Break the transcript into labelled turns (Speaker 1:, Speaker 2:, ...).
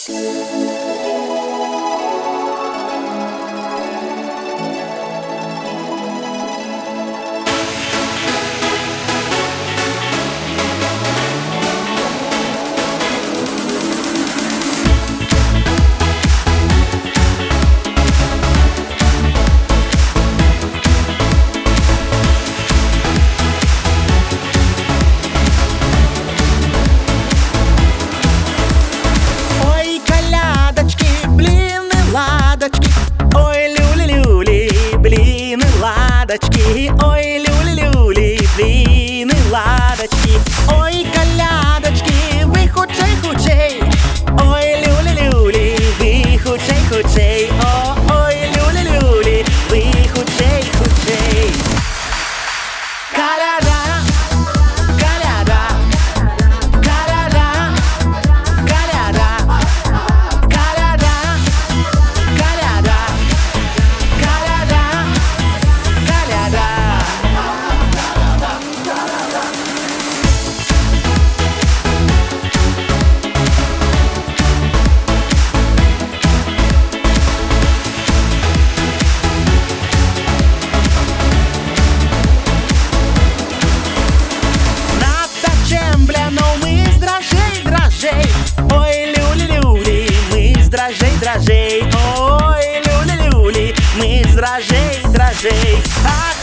Speaker 1: Ой, люли-люли, блины, ладочки. Ой, люли-люли, блины, ладочки. Ой, колядочки, ви хутчей-хутчей. Ой, люли-люли, ви хутчей-хутчей. Ой, люли-люли, ви хутчей-хутчей. Коляда, коляда, коляда, коляда, коляда, коляда, коляда, коляда. Над дачем глянув ми з дрожжей. Ой, люли-люли, ми з дрожжей. Ой, люли-люли, ми з дрожжей. Ах,